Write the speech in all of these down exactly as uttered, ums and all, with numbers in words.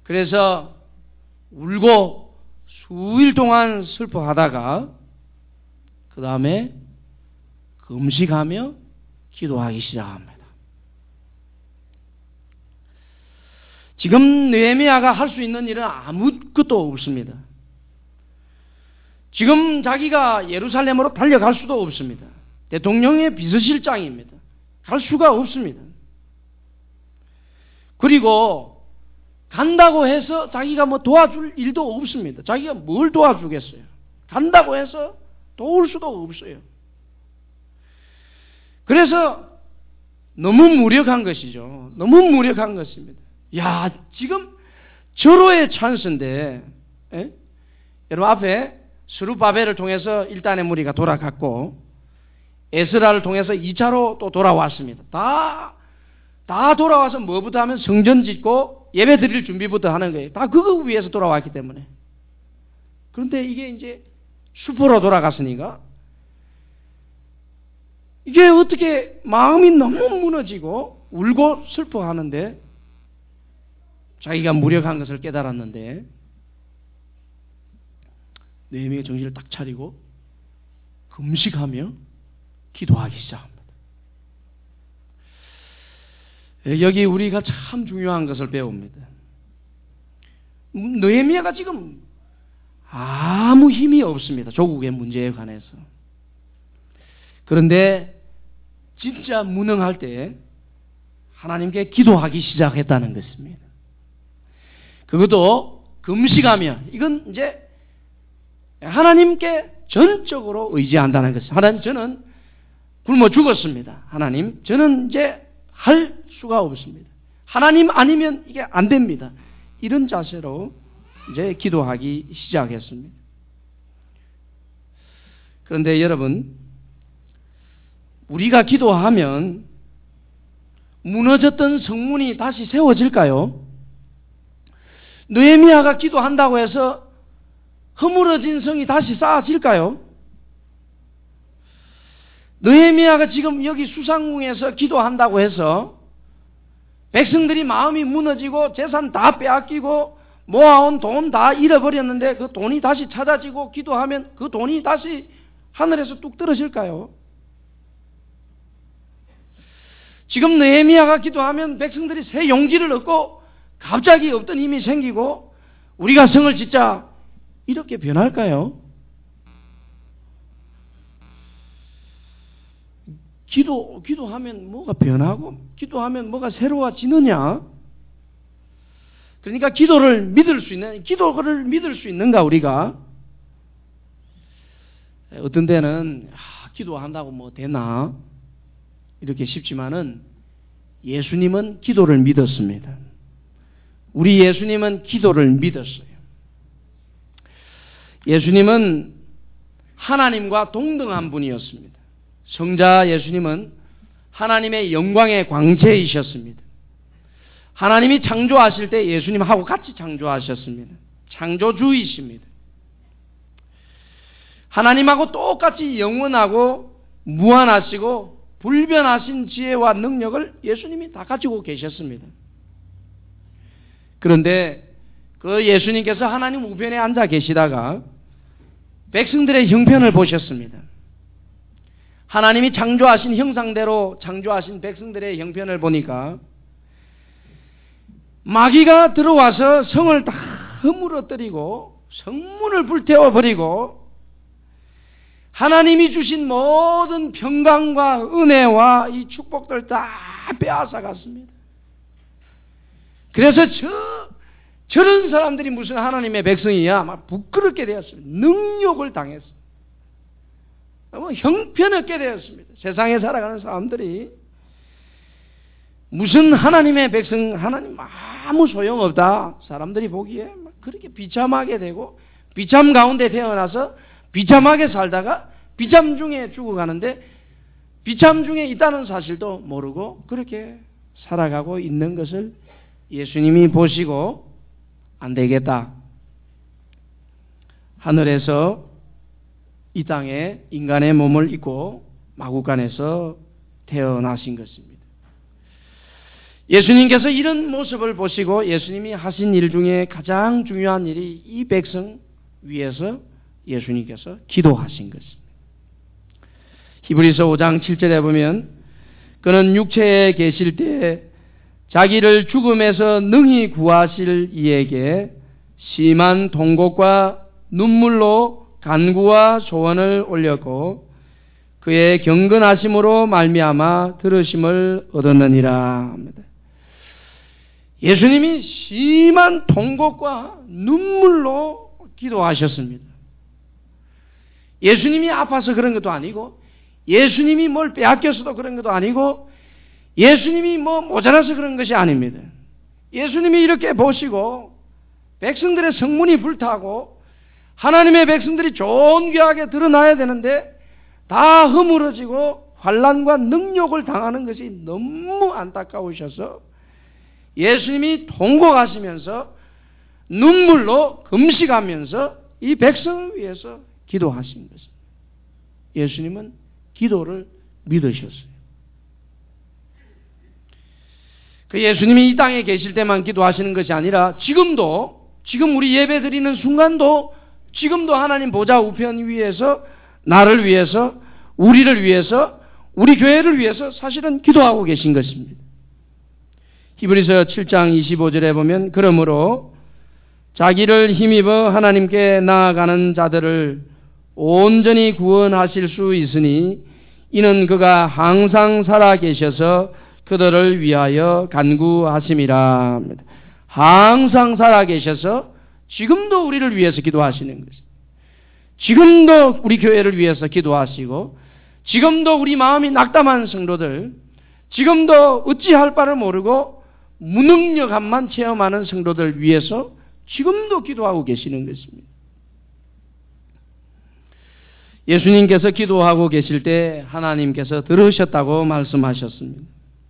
그래서 울고 수일 동안 슬퍼하다가 그 다음에 금식하며 기도하기 시작합니다. 지금 느헤미야가 할 수 있는 일은 아무것도 없습니다. 지금 자기가 예루살렘으로 달려갈 수도 없습니다. 대통령의 비서실장입니다. 갈 수가 없습니다. 그리고 간다고 해서 자기가 뭐 도와줄 일도 없습니다. 자기가 뭘 도와주겠어요? 간다고 해서 도울 수도 없어요. 그래서 너무 무력한 것이죠. 너무 무력한 것입니다. 야, 지금 절호의 찬스인데, 에? 여러분 앞에 스룹바벨을 통해서 일 단의 무리가 돌아갔고 에스라를 통해서 이 차로 또 돌아왔습니다. 다, 다 돌아와서 뭐부터 하면 성전 짓고 예배 드릴 준비부터 하는 거예요. 다 그거 위해서 돌아왔기 때문에. 그런데 이게 이제 숲으로 돌아갔으니까 이게 어떻게 마음이 너무 무너지고 울고 슬퍼하는데 자기가 무력한 것을 깨달았는데 느헤미야가 정신을 딱 차리고 금식하며 기도하기 시작합니다. 여기 우리가 참 중요한 것을 배웁니다. 느헤미야가 지금 아무 힘이 없습니다. 조국의 문제에 관해서. 그런데 진짜 무능할 때 하나님께 기도하기 시작했다는 것입니다. 그것도 금식하며, 이건 이제 하나님께 전적으로 의지한다는 것입니다. 하나님, 저는 굶어 죽었습니다. 하나님, 저는 이제 할 수가 없습니다. 하나님 아니면 이게 안 됩니다. 이런 자세로 이제 기도하기 시작했습니다. 그런데 여러분, 우리가 기도하면 무너졌던 성문이 다시 세워질까요? 느헤미야가 기도한다고 해서 허물어진 성이 다시 쌓아질까요? 느헤미야가 지금 여기 수상궁에서 기도한다고 해서 백성들이 마음이 무너지고 재산 다 빼앗기고 모아온 돈 다 잃어버렸는데 그 돈이 다시 찾아지고 기도하면 그 돈이 다시 하늘에서 뚝 떨어질까요? 지금 느헤미야가 기도하면 백성들이 새 용기를 얻고 갑자기 없던 힘이 생기고 우리가 성을 짓자 이렇게 변할까요? 기도, 기도하면 뭐가 변하고 기도하면 뭐가 새로워지느냐? 그러니까 기도를 믿을 수 있는, 기도를 믿을 수 있는가 우리가? 어떤 데는 아, 기도한다고 뭐 되나? 이렇게 싶지만은 예수님은 기도를 믿었습니다. 우리 예수님은 기도를 믿었어요. 예수님은 하나님과 동등한 분이었습니다. 성자 예수님은 하나님의 영광의 광채이셨습니다. 하나님이 창조하실 때 예수님하고 같이 창조하셨습니다. 창조주이십니다. 하나님하고 똑같이 영원하고 무한하시고 불변하신 지혜와 능력을 예수님이 다 가지고 계셨습니다. 그런데 그 예수님께서 하나님 우편에 앉아 계시다가 백성들의 형편을 보셨습니다. 하나님이 창조하신 형상대로 창조하신 백성들의 형편을 보니까 마귀가 들어와서 성을 다 허물어뜨리고 성문을 불태워버리고 하나님이 주신 모든 평강과 은혜와 이 축복들 다 빼앗아갔습니다. 그래서 저, 저런 사람들이 무슨 하나님의 백성이야? 막 부끄럽게 되었습니다. 능욕을 당했습니다. 너무 형편없게 되었습니다. 세상에 살아가는 사람들이 무슨 하나님의 백성, 하나님 아무 소용없다. 사람들이 보기에 막 그렇게 비참하게 되고 비참 가운데 태어나서 비참하게 살다가 비참 중에 죽어가는데 비참 중에 있다는 사실도 모르고 그렇게 살아가고 있는 것을 예수님이 보시고 안 되겠다. 하늘에서 이 땅에 인간의 몸을 입고 마구간에서 태어나신 것입니다. 예수님께서 이런 모습을 보시고 예수님이 하신 일 중에 가장 중요한 일이 이 백성 위해서 예수님께서 기도하신 것입니다. 히브리서 오 장 칠 절에 보면 그는 육체에 계실 때 자기를 죽음에서 능히 구하실 이에게 심한 통곡과 눈물로 간구와 소원을 올렸고 그의 경건하심으로 말미암아 들으심을 얻었느니라 합니다. 예수님이 심한 통곡과 눈물로 기도하셨습니다. 예수님이 아파서 그런 것도 아니고 예수님이 뭘 빼앗겨서도 그런 것도 아니고 예수님이 뭐 모자라서 그런 것이 아닙니다. 예수님이 이렇게 보시고 백성들의 성문이 불타고 하나님의 백성들이 존귀하게 드러나야 되는데 다 허물어지고 환난과 능욕을 당하는 것이 너무 안타까우셔서 예수님이 통곡하시면서 눈물로 금식하면서 이 백성을 위해서 기도하신 것입니다. 예수님은 기도를 믿으셨어요. 그 예수님이 이 땅에 계실 때만 기도하시는 것이 아니라 지금도, 지금 우리 예배 드리는 순간도 지금도 하나님 보좌 우편 위에서 나를 위해서, 우리를 위해서, 우리 교회를 위해서 사실은 기도하고 계신 것입니다. 히브리서 칠 장 이십오 절에 보면 그러므로 자기를 힘입어 하나님께 나아가는 자들을 온전히 구원하실 수 있으니 이는 그가 항상 살아계셔서 그들을 위하여 간구하심이라 합니다. 항상 살아계셔서 지금도 우리를 위해서 기도하시는 것입니다. 지금도 우리 교회를 위해서 기도하시고 지금도 우리 마음이 낙담한 성도들, 지금도 어찌할 바를 모르고 무능력함만 체험하는 성도들 위해서 지금도 기도하고 계시는 것입니다. 예수님께서 기도하고 계실 때 하나님께서 들으셨다고 말씀하셨습니다.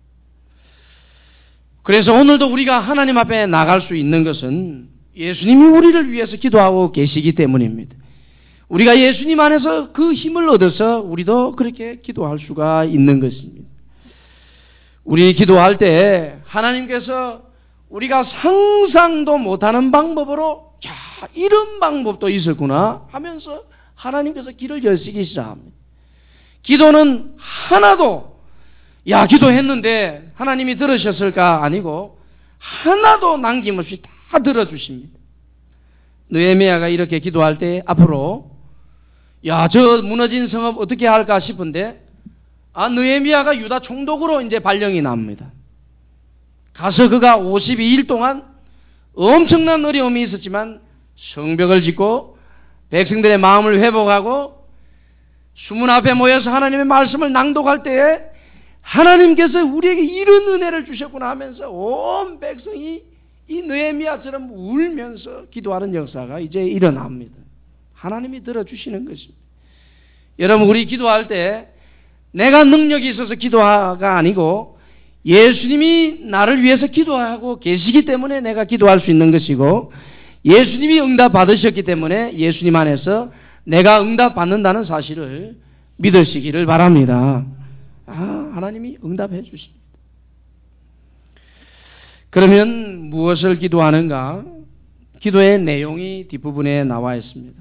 그래서 오늘도 우리가 하나님 앞에 나갈 수 있는 것은 예수님이 우리를 위해서 기도하고 계시기 때문입니다. 우리가 예수님 안에서 그 힘을 얻어서 우리도 그렇게 기도할 수가 있는 것입니다. 우리 기도할 때 하나님께서 우리가 상상도 못하는 방법으로 야, 이런 방법도 있었구나 하면서 하나님께서 길을 여시기 시작합니다. 기도는 하나도 야 기도했는데 하나님이 들으셨을까 아니고 하나도 남김없이 다 들어주십니다. 느헤미야가 이렇게 기도할 때 앞으로 야 저 무너진 성읍 어떻게 할까 싶은데 아 느헤미야가 유다 총독으로 이제 발령이 납니다. 가서 그가 오십이 일 동안 엄청난 어려움이 있었지만 성벽을 짓고 백성들의 마음을 회복하고 수문 앞에 모여서 하나님의 말씀을 낭독할 때에 하나님께서 우리에게 이런 은혜를 주셨구나 하면서 온 백성이 이 느헤미야처럼 울면서 기도하는 역사가 이제 일어납니다. 하나님이 들어주시는 것입니다. 여러분 우리 기도할 때 내가 능력이 있어서 기도가 아니고 예수님이 나를 위해서 기도하고 계시기 때문에 내가 기도할 수 있는 것이고 예수님이 응답 받으셨기 때문에 예수님 안에서 내가 응답 받는다는 사실을 믿으시기를 바랍니다. 아, 하나님이 응답해 주십니다. 그러면 무엇을 기도하는가? 기도의 내용이 뒷부분에 나와 있습니다.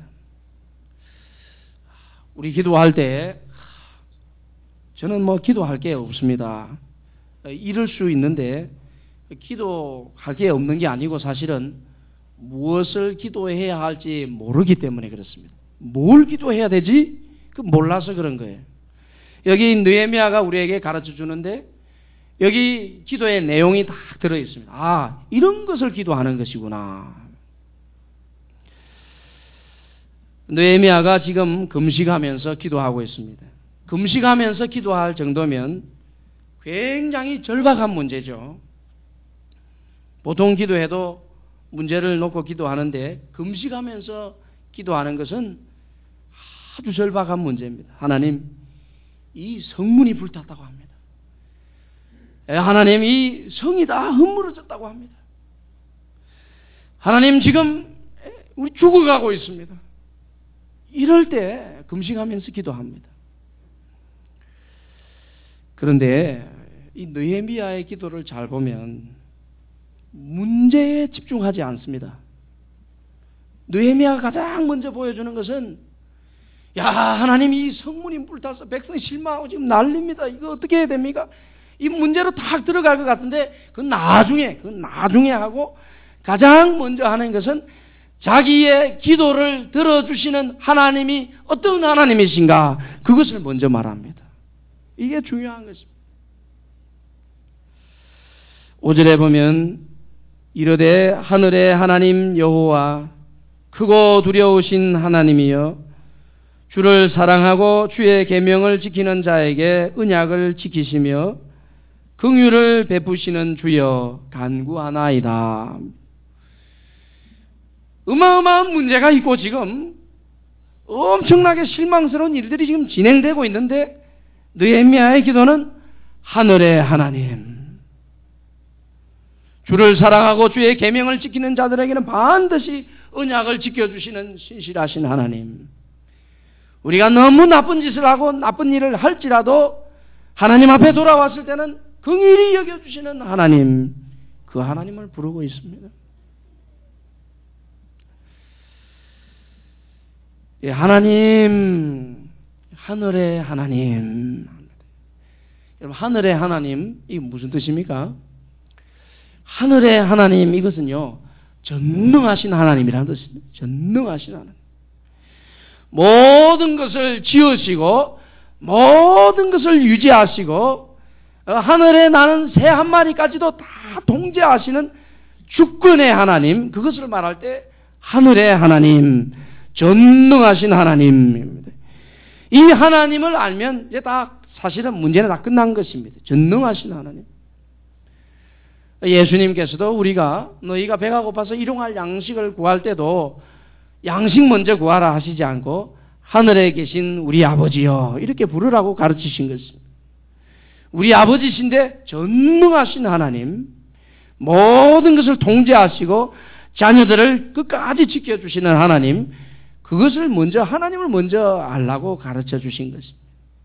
우리 기도할 때 저는 뭐 기도할 게 없습니다. 이럴 수 있는데 기도할 게 없는 게 아니고 사실은 무엇을 기도해야 할지 모르기 때문에 그렇습니다. 뭘 기도해야 되지? 그 몰라서 그런 거예요. 여기 느헤미야가 우리에게 가르쳐 주는데 여기 기도의 내용이 다 들어 있습니다. 아, 이런 것을 기도하는 것이구나. 느헤미야가 지금 금식하면서 기도하고 있습니다. 금식하면서 기도할 정도면 굉장히 절박한 문제죠. 보통 기도해도 문제를 놓고 기도하는데 금식하면서 기도하는 것은 아주 절박한 문제입니다. 하나님, 이 성문이 불탔다고 합니다. 하나님, 이 성이 다 허물어졌다고 합니다. 하나님, 지금 우리 죽어가고 있습니다. 이럴 때 금식하면서 기도합니다. 그런데 이 느헤미야의 기도를 잘 보면 문제에 집중하지 않습니다. 느헤미야가 가장 먼저 보여주는 것은 야, 하나님 이 성문이 불타서 백성이 실망하고 지금 난립니다. 이거 어떻게 해야 됩니까? 이 문제로 탁 들어갈 것 같은데 그건 나중에, 그건 나중에 하고 가장 먼저 하는 것은 자기의 기도를 들어주시는 하나님이 어떤 하나님이신가 그것을 먼저 말합니다. 이게 중요한 것입니다. 오 절에 보면 이르되 하늘의 하나님 여호와 크고 두려우신 하나님이여 주를 사랑하고 주의 계명을 지키는 자에게 언약을 지키시며 긍휼을 베푸시는 주여 간구하나이다. 어마어마한 문제가 있고 지금 엄청나게 실망스러운 일들이 지금 진행되고 있는데 느헤미야의 기도는 하늘의 하나님, 주를 사랑하고 주의 계명을 지키는 자들에게는 반드시 언약을 지켜주시는 신실하신 하나님, 우리가 너무 나쁜 짓을 하고 나쁜 일을 할지라도 하나님 앞에 돌아왔을 때는 긍휼히 여겨주시는 하나님, 그 하나님을 부르고 있습니다. 예, 하나님, 하늘의 하나님. 여러분, 하늘의 하나님, 이게 무슨 뜻입니까? 하늘의 하나님, 이것은요, 전능하신 하나님이라는 뜻입니다. 전능하신 하나님. 모든 것을 지으시고, 모든 것을 유지하시고, 하늘에 나는 새 한 마리까지도 다 통제하시는 주권의 하나님, 그것을 말할 때 하늘의 하나님, 전능하신 하나님입니다. 이 하나님을 알면 이제 다 사실은 문제는 다 끝난 것입니다. 전능하신 하나님. 예수님께서도 우리가 너희가 배가 고파서 일용할 양식을 구할 때도 양식 먼저 구하라 하시지 않고 하늘에 계신 우리 아버지여 이렇게 부르라고 가르치신 것입니다. 우리 아버지신데 전능하신 하나님, 모든 것을 통제하시고 자녀들을 끝까지 지켜주시는 하나님, 그것을 먼저 하나님을 먼저 알라고 가르쳐 주신 것입니다.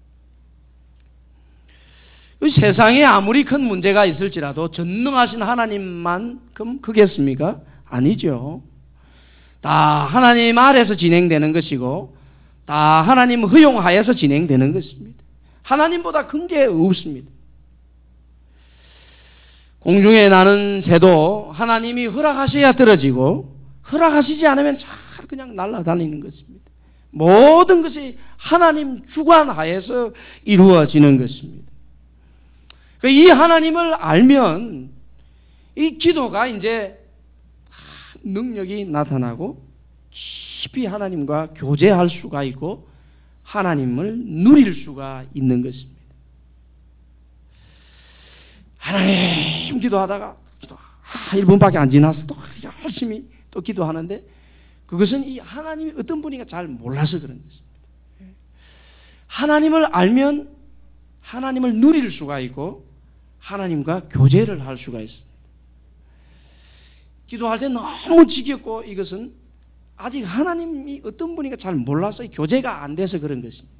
세상에 아무리 큰 문제가 있을지라도 전능하신 하나님만큼 크겠습니까? 아니죠. 다 하나님 아래서 진행되는 것이고 다 하나님 허용하에서 진행되는 것입니다. 하나님보다 큰 게 없습니다. 공중에 나는 새도 하나님이 허락하셔야 떨어지고 허락하시지 않으면 잘 그냥 날아다니는 것입니다. 모든 것이 하나님 주관 하에서 이루어지는 것입니다. 이 하나님을 알면 이 기도가 이제 능력이 나타나고 깊이 하나님과 교제할 수가 있고 하나님을 누릴 수가 있는 것입니다. 하나님 기도하다가 아, 일 분밖에 안 지났어. 또 열심히 또 기도하는데 그것은 이 하나님이 어떤 분인가 잘 몰라서 그런 것입니다. 하나님을 알면 하나님을 누릴 수가 있고 하나님과 교제를 할 수가 있습니다. 기도할 때 너무 지겹고 이것은 아직 하나님이 어떤 분인가 잘 몰라서 교제가 안 돼서 그런 것입니다.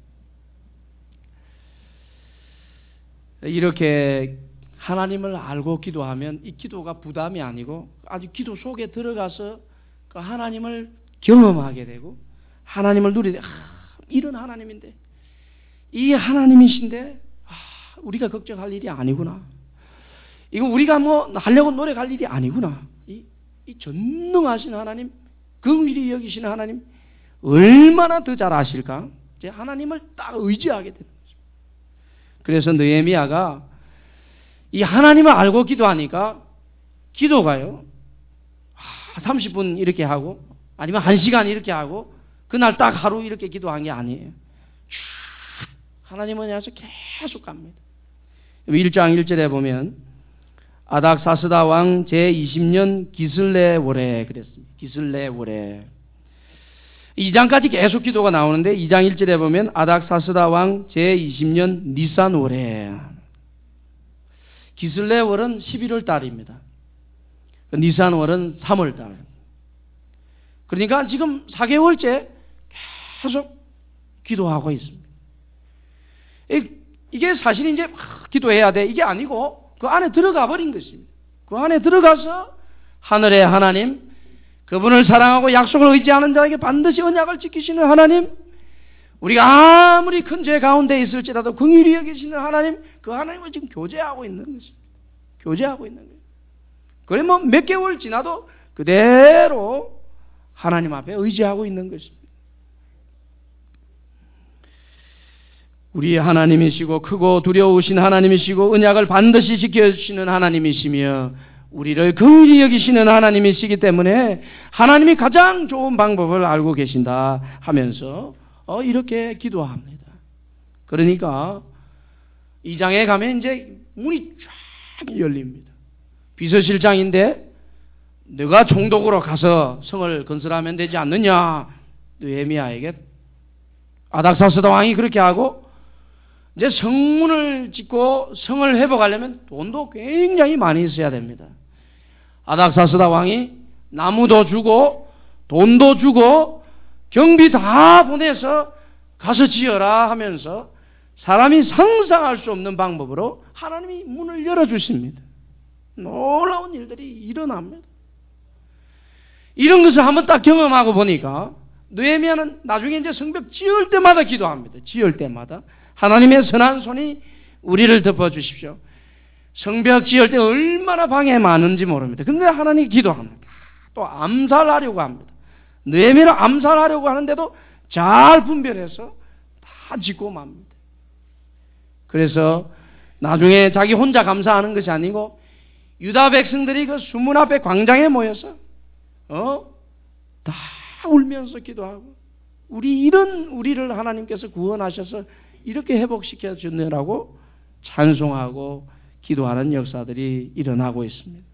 이렇게 하나님을 알고 기도하면 이 기도가 부담이 아니고 아주 기도 속에 들어가서 그 하나님을 경험하게 되고 하나님을 누리되 아, 이런 하나님인데 이 하나님이신데 아, 우리가 걱정할 일이 아니구나. 이거 우리가 뭐 하려고 노력할 일이 아니구나. 이, 이 전능하신 하나님, 긍휼히 여기시는 하나님 얼마나 더 잘 아실까? 이제 하나님을 딱 의지하게 되는 거죠. 그래서 느헤미야가 이 하나님을 알고 기도하니까 기도가요 아, 삼십 분 이렇게 하고 아니면 한 시간 이렇게 하고 그날 딱 하루 이렇게 기도한 게 아니에요. 쭉 하나님은 해서 계속 갑니다. 일 장 일 절에 보면 아닥사스다 왕 제이십 년 기슬레월에 그랬습니다. 기슬레월에 이 장까지 계속 기도가 나오는데 이 장 일 절에 보면 아닥사스다 왕 제이십 년 니산월에 기슬레월은 십일월 달입니다. 니산월은 삼월 달. 그러니까 지금 사 개월째 계속 기도하고 있습니다. 이게 사실 이제 막 기도해야 돼 이게 아니고 그 안에 들어가 버린 것입니다. 그 안에 들어가서 하늘의 하나님, 그분을 사랑하고 약속을 의지하는 자에게 반드시 언약을 지키시는 하나님, 우리가 아무리 큰 죄 가운데 있을지라도 긍휼히 여기시는 하나님, 그 하나님을 지금 교제하고 있는 것입니다. 교제하고 있는 거예요. 그래 뭐 몇 개월 지나도 그대로 하나님 앞에 의지하고 있는 것입니다. 우리 하나님이시고 크고 두려우신 하나님이시고 언약을 반드시 지켜주시는 하나님이시며 우리를 긍휼히 여기시는 하나님이시기 때문에 하나님이 가장 좋은 방법을 알고 계신다 하면서 어, 이렇게 기도합니다. 그러니까 이 장에 가면 이제 문이 쫙 열립니다. 비서실장인데 너가 총독으로 가서 성을 건설하면 되지 않느냐, 느헤미야에게 아닥사스다 왕이 그렇게 하고 이제 성문을 짓고 성을 회복하려면 돈도 굉장히 많이 있어야 됩니다. 아닥사스다 왕이 나무도 주고 돈도 주고 경비 다 보내서 가서 지어라 하면서 사람이 상상할 수 없는 방법으로 하나님이 문을 열어주십니다. 놀라운 일들이 일어납니다. 이런 것을 한번 딱 경험하고 보니까 느헤미야는 나중에 이제 성벽 지을 때마다 기도합니다. 지을 때마다 하나님의 선한 손이 우리를 덮어주십시오. 성벽 지을 때 얼마나 방해 많은지 모릅니다. 그런데 하나님 기도합니다. 또 암살하려고 합니다. 느헤미야를 암살하려고 하는데도 잘 분별해서 다 짓고 맙니다. 그래서 나중에 자기 혼자 감사하는 것이 아니고 유다 백성들이 그 수문 앞에 광장에 모여서 어? 다 울면서 기도하고 우리 이런 우리를 하나님께서 구원하셔서 이렇게 회복시켜 주느라고 찬송하고 기도하는 역사들이 일어나고 있습니다.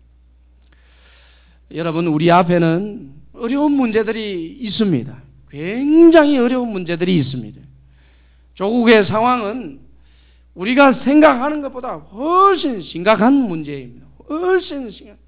여러분, 우리 앞에는 어려운 문제들이 있습니다. 굉장히 어려운 문제들이 있습니다. 조국의 상황은 우리가 생각하는 것보다 훨씬 심각한 문제입니다. 훨씬 심각.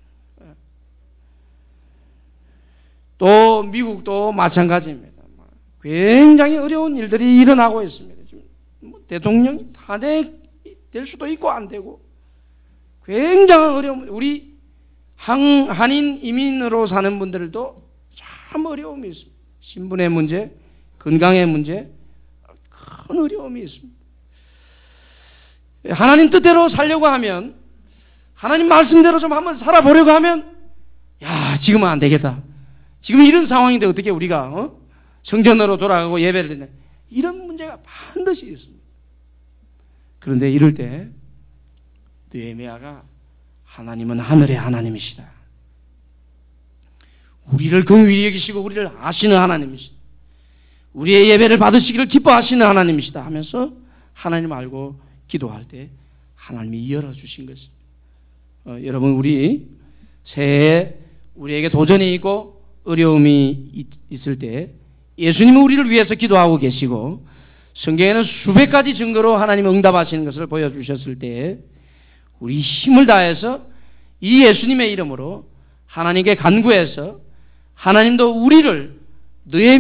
또 미국도 마찬가지입니다. 굉장히 어려운 일들이 일어나고 있습니다. 대통령이 탄핵될 수도 있고 안 되고 굉장한 어려움. 우리 한, 한인 이민으로 사는 분들도 참 어려움이 있습니다. 신분의 문제, 건강의 문제, 큰 어려움이 있습니다. 하나님 뜻대로 살려고 하면, 하나님 말씀대로 좀 한번 살아보려고 하면, 야, 지금은 안 되겠다. 지금 이런 상황인데 어떻게 우리가 어? 성전으로 돌아가고 예배를 드냐. 이런 문제가 반드시 있습니다. 그런데 이럴 때 느헤미야가 하나님은 하늘의 하나님이시다. 우리를 긍휼히 여기시고 우리를 아시는 하나님이시다. 우리의 예배를 받으시기를 기뻐하시는 하나님이시다 하면서 하나님 알고 기도할 때 하나님이 열어주신 것입니다. 어, 여러분, 우리 새해에 우리에게 도전이 있고 어려움이 있을 때 예수님은 우리를 위해서 기도하고 계시고 성경에는 수백 가지 증거로 하나님 응답하시는 것을 보여주셨을 때 우리 힘을 다해서 이 예수님의 이름으로 하나님께 간구해서 하나님도 우리를 느헤미야